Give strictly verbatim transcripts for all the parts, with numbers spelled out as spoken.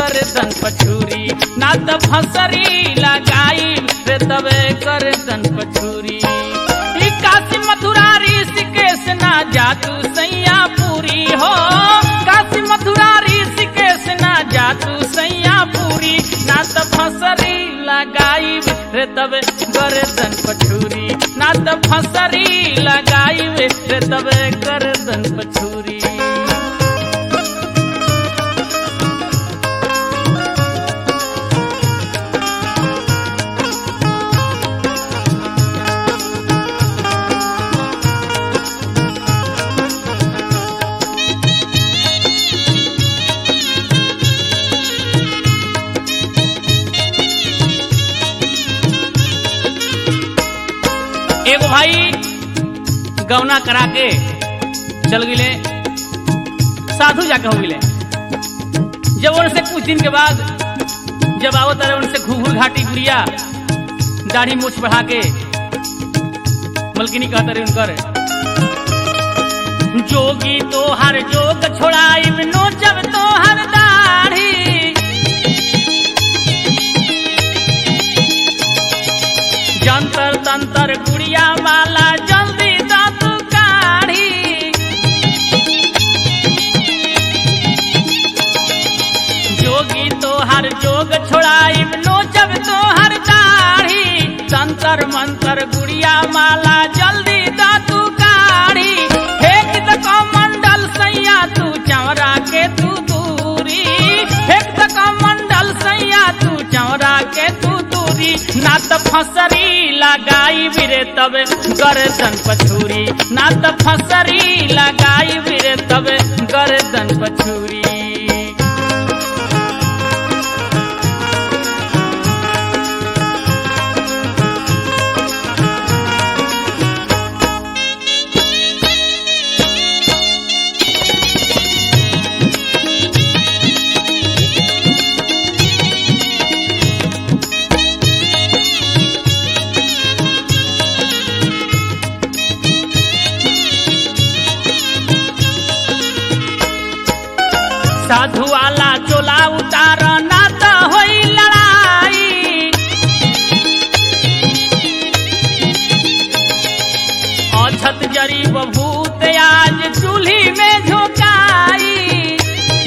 गर्दन पछूरी ना त फसरी लगाई रे तबे गर्दन पछूरी। ई काशी मथुरा ऋषिकेश ना जातू सैया पूरी हो, काशी मथुरा ऋषिकेश ना जातू सैया पूरी ना त फसरी लगाई रे तबे गर्दन पछूरी ना त फसरी लगाई रे तबे गर्दन पछूरी। एगो भाई गौना करा के चल गिले, साधु जाके हो गिले। जब उनसे कुछ दिन के बाद जब आवत रहे उनसे घूघूर घाटी गुड़िया दाढ़ी मूछ बढ़ा के मलकिनी कहते रहे उनकर जोगी तो हर जोग छोड़ाई नो जब तो हर दाढ़ी, जंतर तंतर गुड़िया माला जल्दी दातु काढ़ी। जोगी तो हर जोग छोड़ाई नो जब तो हर दाढ़ी, तंतर मंतर गुड़िया माला जल्दी दातु काढ़ी। फेंक द कमंडल सैया तू चौरा के तू दूरी, फेंक द कमंडल सैया तू चौरा के तू दूरी ना त फसरी लगाई बिरे तबे गर्दन पछूरी ना त फसरी लगाई बिरे तबे गर्दन पछूरी। साधु वाला चोला उतार ना त होई लड़ाई, अछत जरी बभूत आज चूल्ही में झोंकाई।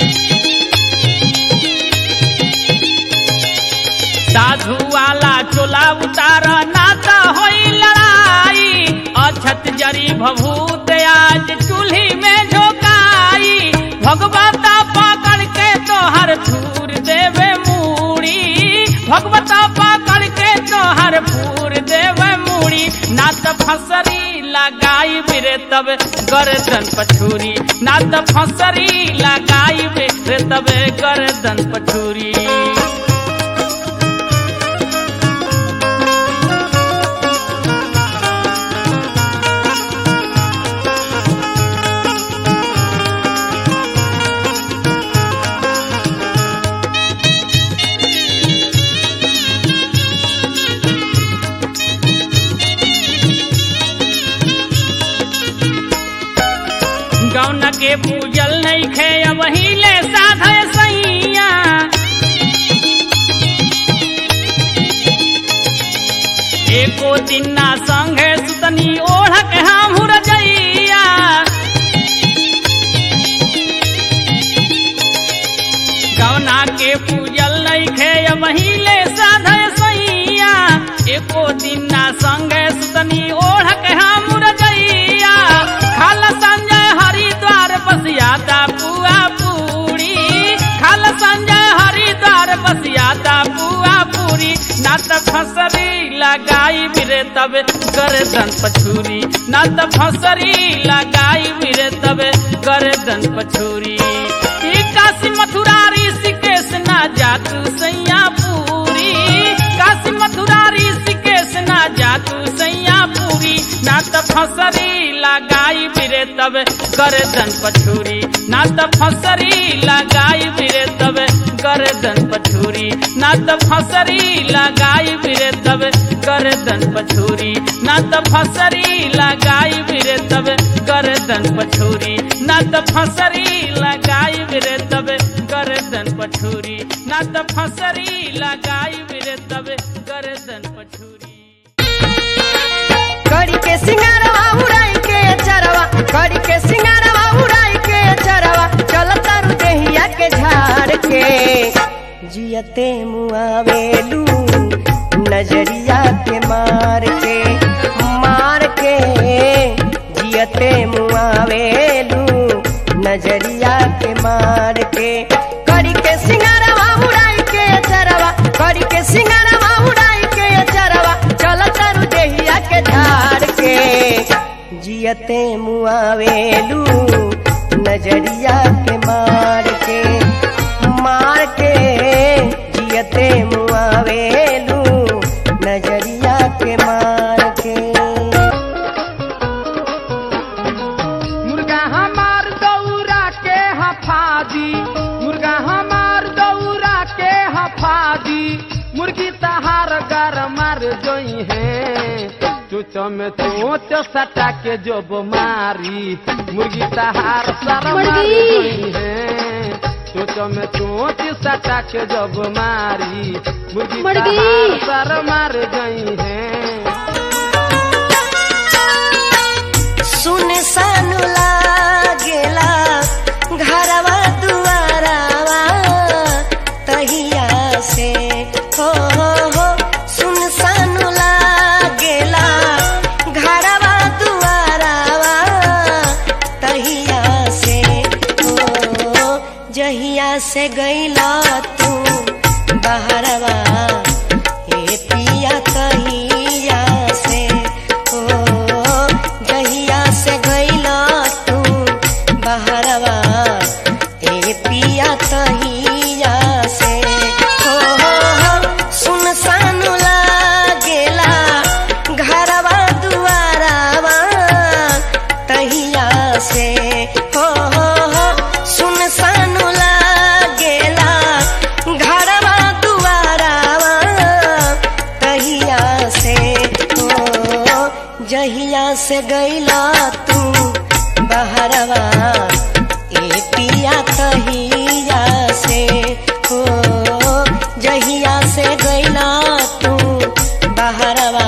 साधु वाला चोला उतार ना त होई लड़ाई, अछत जरी बभूत आज चूल्ही में झोंकाई। भगवता पकड़ के तोहर फूर देवे मूड़ी, भगवता पकड़ के तोहर फूर देवे मूड़ी ना त फसरी लगाई बिरे तब गर्दन पछूरी ना त फसरी लगाई बिरे तब गर्दन पछूरी। गौन के पूजल नहीं खे वही ले साधे सैया, एको दिन ना संगे सुतनी ओढ़क हम रजैया। गौना के पूजल नहीं खे वही ले साधे सैया, एको दिन ना संगे सुतनी ओढ़क हम रजैया। खाला संजय हरिद्वार बसियाता पुआ पूरी, खाल संजय हरिद्वार बसियाता पुआ पूरी ना त फसरी लगाई बिरे तबे गर्दन पछूरी ना त फसरी लगाई बिरे तबे गर्दन पछूरी। ई काशी मथुरा ऋषिकेश ना जातू सैया पूरी, काशी मथुरा ऋषिकेश ना जातू सैया पूरी ना त फसरी लगाई बिरे तबे गर्दन पछूरी ना त फसरी लगाई बिरे तबे गर्दन पछूरी ना त फसरी लगाई बिरे तबे गर्दन पछूरी ना त फसरी लगाई बिरे तबे गर्दन पछूरी ना त फसरी लगाई बिरे तबे गर्दन पछूरी ना ना तो फसरी लगाई रे तब गर्दन पछुरी। कड़ी के सिंगारवा उड़ाई के चरवा, कड़ी के सिंगारवा उड़ाई के चरवा, चल तारू देहिया के झाड़ के जियते मुआवेलू नजरिया के मार के, मार के जियते मुआवेलू नजरिया के मार के। कड़ी के सिंगारवा उड़ाई के चरवा, कड़ी के सिंगारवा उड़ाई के चरवा, चल तारू देहिया के झाड़ के जियते मुआवेलू नजरिया के मार के, मार के जियते मुआवेलू नजरिया के मार के। मुर्गा हमार दौरा के हफादी, मुर्गा हमार दौरा के हफादी, मुर्गी तहार गर मार जोई है चोच में चोच सटा के जोब मारी, मुर्गी तहार सर मार जोई है चोच में चोच सटा के जोब मारी, मुर्गी तहार सर मार जोई है। सुन सानु लागेला घरवा दुआरावा तहिया से हो हो, सुन सानु लागेला घरवा दुआरावा तहिया से हो, जहिया से गईला तू बहरवा ए पिया तहिया से हो, जहिया से गईला तू बहरवा ए पिया तहिया से हो हो, सुन सानु लागेला घरवा दुआरावा तहिया से हो हो, सुन सानु लागेला घरवा दुआरावा तहिया से हो, जहिया से गईला तू बहरवा ए पिया तहिया से हो, जहिया से गईला तू बहरवा